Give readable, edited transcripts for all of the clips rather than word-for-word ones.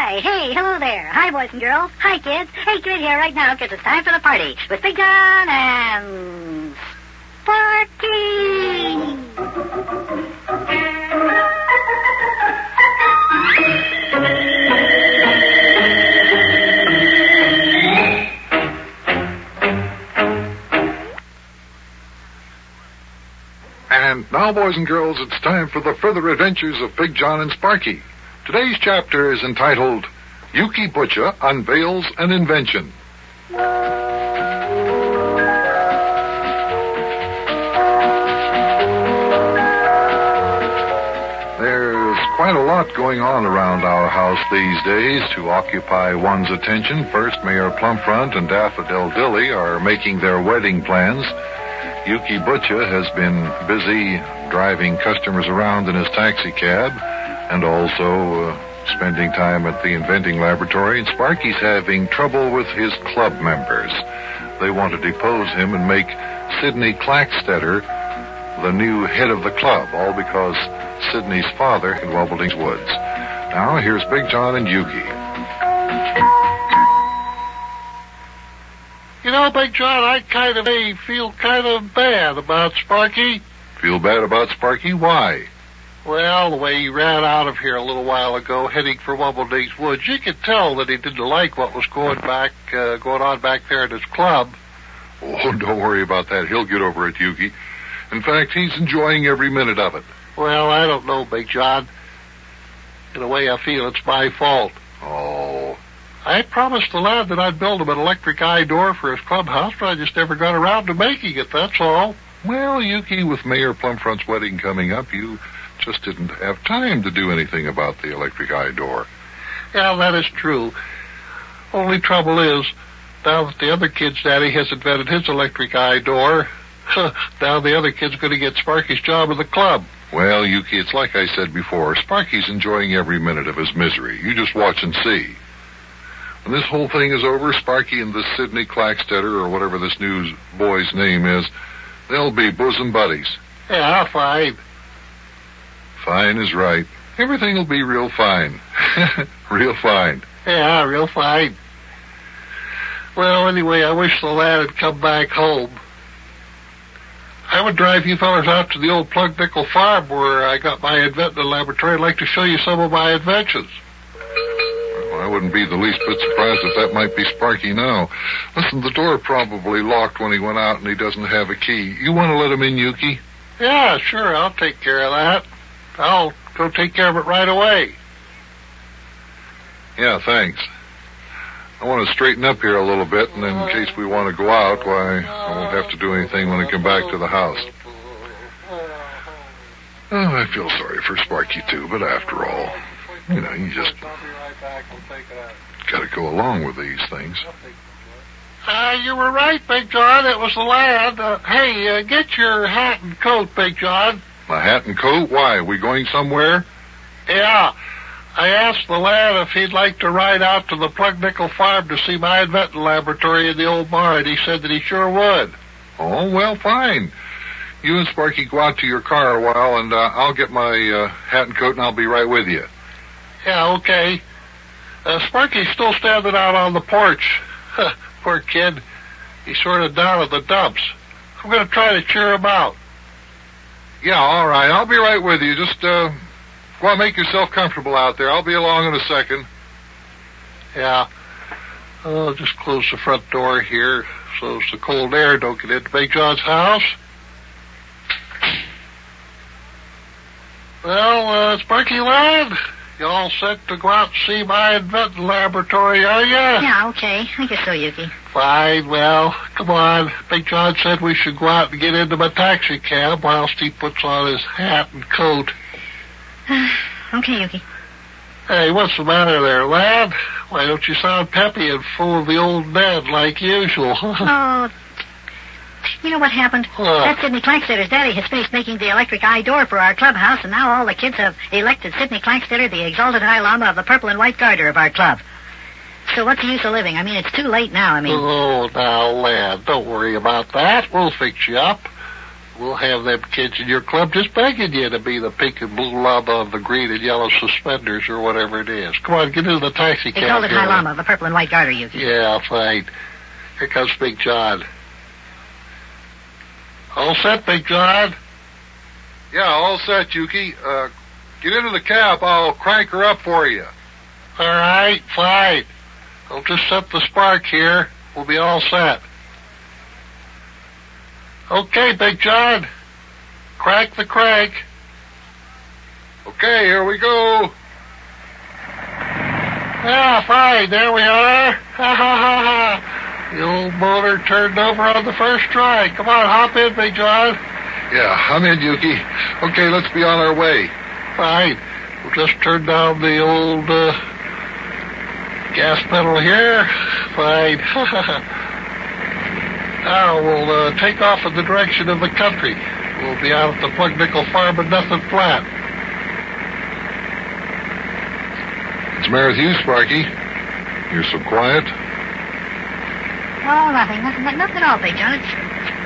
Hi, hey, hello there. Hi, boys and girls. Hi, kids. Hey, get in here right now because it's time for the party with Big John and Sparky. And now, boys and girls, it's time for the further adventures of Big John and Sparky. Today's chapter is entitled, Yuki Butcher Unveils an Invention. There's quite a lot going on around our house these days to occupy one's attention. First, Mayor Plumfront and Daffodil Dilly are making their wedding plans. Yuki Butcher has been busy driving customers around in his taxi cab and also spending time at the inventing laboratory. And Sparky's having trouble with his club members. They want to depose him and make Sidney Clackstetter the new head of the club, all because Sidney's father in Wobbling's Woods. Now, here's Big John and Yuki. You know, Big John, I feel kind of bad about Sparky. Feel bad about Sparky? Why? Well, the way he ran out of here a little while ago, heading for Wobbling's Woods, you could tell that he didn't like what was going on back there at his club. Oh, don't worry about that. He'll get over it, Yuki. In fact, he's enjoying every minute of it. Well, I don't know, Big John. In a way, I feel it's my fault. Oh. I promised the lad that I'd build him an electric eye door for his clubhouse, but I just never got around to making it, that's all. Well, Yuki, with Mayor Plumfront's wedding coming up, you just didn't have time to do anything about the electric eye door. Yeah, that is true. Only trouble is, now that the other kid's daddy has invented his electric eye door, now the other kid's going to get Sparky's job at the club. Well, Yuki, it's like I said before. Sparky's enjoying every minute of his misery. You just watch and see. When this whole thing is over, Sparky and this Sidney Clackstetter, or whatever this new boy's name is, they'll be bosom buddies. Yeah, fine. Fine is right. Everything will be real fine. Real fine. Yeah, real fine. Well, anyway, I wish the lad had come back home. I would drive you fellas out to the old Plug Nickel farm where I got my inventing laboratory. I'd like to show you some of my inventions. Well, I wouldn't be the least bit surprised if that might be Sparky now. Listen, the door probably locked when he went out and he doesn't have a key. You want to let him in, Yuki? Yeah, sure, I'll take care of that. I'll go take care of it right away. Yeah, thanks. I want to straighten up here a little bit, and in case we want to go out, why, I won't have to do anything when I come back to the house. Oh, I feel sorry for Sparky, too, but after all, you just got to go along with these things. You were right, Big John. It was the lad. Hey, get your hat and coat, Big John. My hat and coat? Why? Are we going somewhere? Yeah. I asked the lad if he'd like to ride out to the Plug Nickel farm to see my inventing laboratory in the old barn. He said that he sure would. Oh, well, fine. You and Sparky go out to your car a while, and I'll get my hat and coat, and I'll be right with you. Yeah, okay. Sparky's still standing out on the porch. Poor kid. He's sort of down in the dumps. I'm going to try to cheer him out. Yeah, all right. I'll be right with you. Just go and make yourself comfortable out there. I'll be along in a second. Yeah. I'll just close the front door here so the cold air don't get into Big John's house. Well, Sparky lad, you all set to go out and see my inventing laboratory, are you? Yeah, okay. I guess so, Yuki. Fine, well, come on. Big John said we should go out and get into my taxi cab whilst he puts on his hat and coat. Okay, Yuki. Hey, what's the matter there, lad? Why don't you sound peppy and full of the old Ned like usual? Oh, you know what happened? That Sidney Clackstetter's daddy has finished making the electric eye door for our clubhouse, and now all the kids have elected Sidney Clackstetter the exalted High Lama of the Purple and White Garter of our club. So what's the use of living? I mean, it's too late now, Oh, now, lad, don't worry about that. We'll fix you up. We'll have them kids in your club just begging you to be the pink and blue llama of the green and yellow suspenders or whatever it is. Come on, get into the taxi cab. Exalted High Llama of the purple and white garter, Yuki. Yeah, fine. Here comes Big John. All set, Big John? Yeah, all set, Yuki. Get into the cab. I'll crank her up for you. All right, fine. I'll just set the spark here. We'll be all set. Okay, Big John. Crank the crank. Okay, here we go. Yeah, fine. There we are. Ha ha ha ha. The old motor turned over on the first try. Come on, hop in, Big John. Yeah, I'm in, Yuki. Okay, let's be on our way. Fine. We'll just turn down the old gas pedal here. Fine. Now we'll take off in the direction of the country. We'll be out at the Plug Nickel Farm and nothing flat. It's Meredith Hughes, Sparky. You're so quiet. Oh, nothing at all, Big John. It's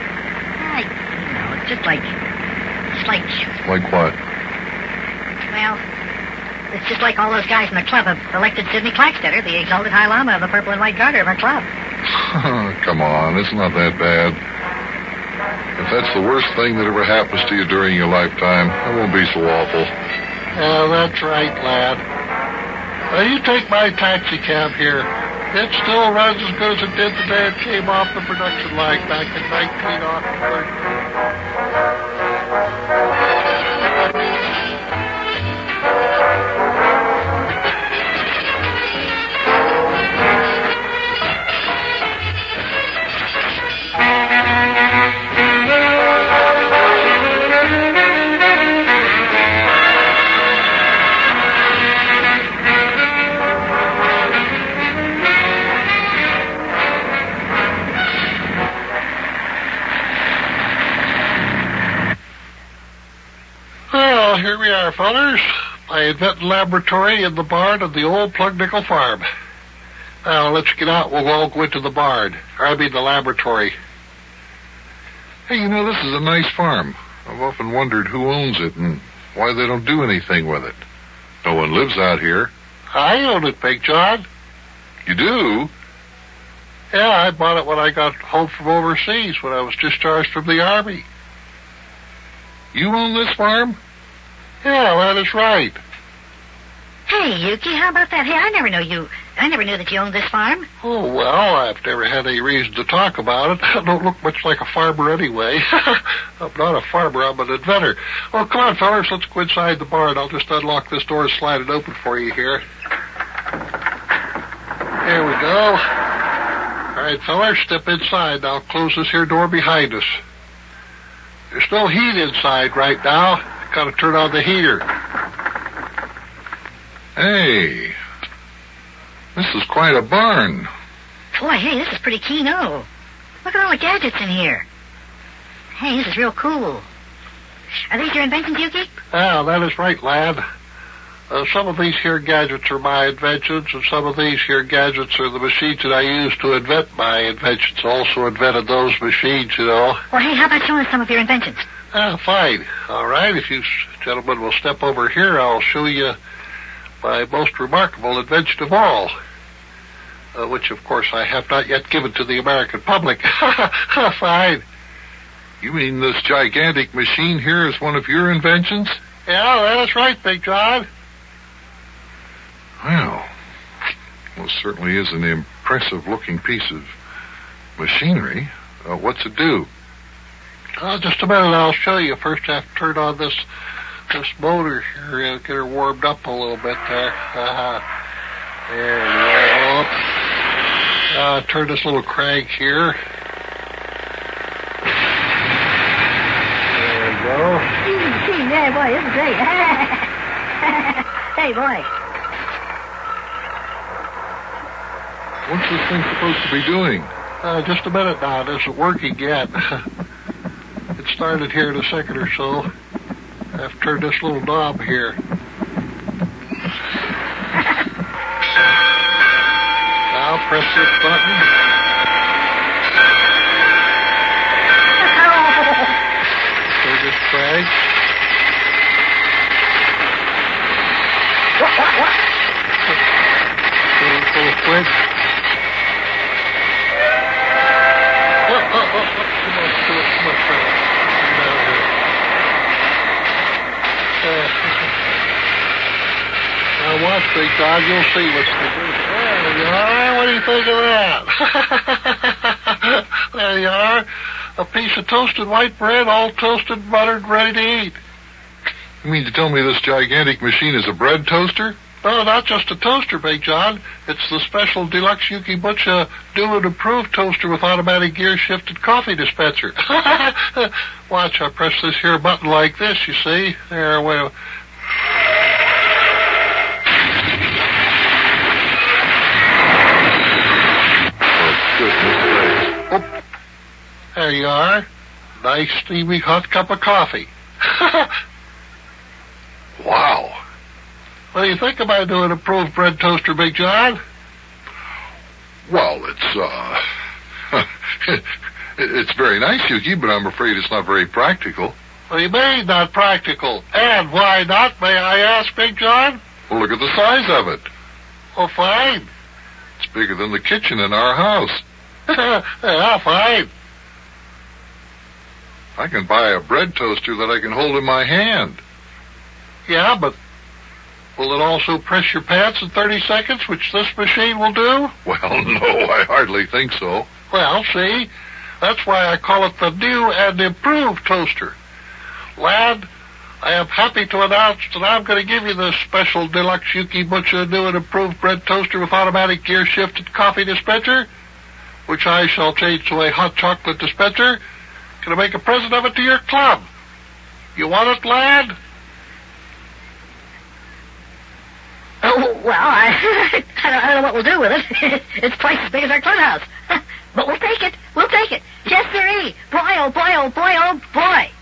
just like... Like what? Well, it's just like all those guys in the club have elected Sidney Clackstetter, the exalted High Llama of the purple and white garter of our club. Come on, it's not that bad. If that's the worst thing that ever happens to you during your lifetime, it won't be so awful. Oh, that's right, lad. Well, you take my taxi cab here. It still runs as good as it did the day it came off the production line back in 1930. Well, here we are, fellers. My inventing laboratory in the barn of the old Plug Nickel Farm. Now, let's get out. We'll all go into the barn. Or I mean the laboratory. Hey, you know, this is a nice farm. I've often wondered who owns it and why they don't do anything with it. No one lives out here. I own it, Big John. You do? Yeah, I bought it when I got home from overseas, when I was discharged from the Army. You own this farm? Yeah, that is right. Hey, Yuki, how about that? Hey, I never knew that you owned this farm. Oh, well, I've never had any reason to talk about it. I don't look much like a farmer anyway. I'm not a farmer, I'm an inventor. Well, come on, fellas, let's go inside the barn. I'll just unlock this door and slide it open for you here. There we go. All right, fellas, step inside. I'll close this here door behind us. There's no heat inside right now. Gotta turn on the heater. Hey, this is quite a barn. Boy, hey, this is pretty keen-o. Look at all the gadgets in here. Hey, this is real cool. Are these your inventions, Yuki? Ah, that is right, lad. Some of these here gadgets are my inventions, and some of these here gadgets are the machines that I use to invent my inventions. Also invented those machines, you know. Well, hey, how about showing us some of your inventions? Ah, fine. All right, if you gentlemen will step over here, I'll show you my most remarkable invention of all, which, of course, I have not yet given to the American public. Fine. You mean this gigantic machine here is one of your inventions? Yeah, that's right, Big John. Well, it certainly is an impressive-looking piece of machinery. What's it do? Just a minute, I'll show you. First, I have to turn on this motor here, get her warmed up a little bit there. There we go. Turn this little crank here. There we go. Yeah, boy, this is great. Hey, boy. What's this thing supposed to be doing? Just a minute now. It isn't working yet. It started here in a second or so. I have to turn this little knob here. Now press this button. Big John. You'll see what's the good. There you are. What do you think of that? There you are. A piece of toasted white bread, all toasted, buttered, ready to eat. You mean to tell me this gigantic machine is a bread toaster? No, not just a toaster, Big John. It's the special deluxe Yuki Butcher do and approved toaster with automatic gear-shifted coffee dispenser. Watch, I press this here button like this, you see. There, well... Oh, there you are. Nice, steamy, hot cup of coffee. Wow. What do you think about doing approved bread toaster, Big John? Well, it's very nice, Yuki, but I'm afraid it's not very practical. What do you mean, not practical? And why not, may I ask, Big John? Well, look at the size of it. Oh, fine. It's bigger than the kitchen in our house. Yeah, fine. I can buy a bread toaster that I can hold in my hand. Yeah, but will it also press your pants in 30 seconds, which this machine will do? Well, no, I hardly think so. Well, see, that's why I call it the new and improved toaster. Lad, I am happy to announce that I'm going to give you this special deluxe Yuki Butcher new and improved bread toaster with automatic gear-shifted coffee dispenser, which I shall change to a hot chocolate dispenser. Going to make a present of it to your club. You want it, lad? Oh, well, I don't know what we'll do with it. It's twice as big as our clubhouse. But we'll take it. We'll take it. Yes, sirree. Boy, oh, boy, oh, boy, oh, boy.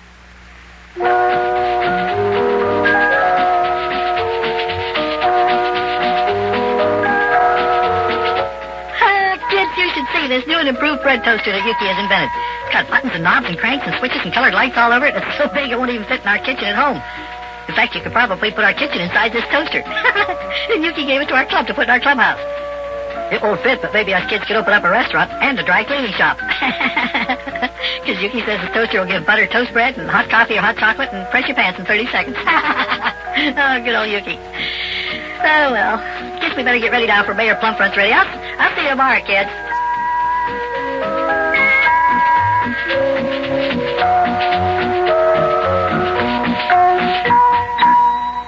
Kids, you should see this new and improved bread toaster that Yuki has invented. It's got buttons and knobs and cranks and switches and colored lights all over it. It's so big it won't even fit in our kitchen at home. In fact, you could probably put our kitchen inside this toaster. And Yuki gave it to our club to put in our clubhouse. It won't fit, but maybe us kids could open up a restaurant and a dry cleaning shop. Because Yuki says the toaster will give buttered toast bread and hot coffee or hot chocolate and press your pants in 30 seconds. Oh, good old Yuki. Oh, well. Guess we better get ready now for Mayor Plumfront's ready. I'll see you tomorrow, kids.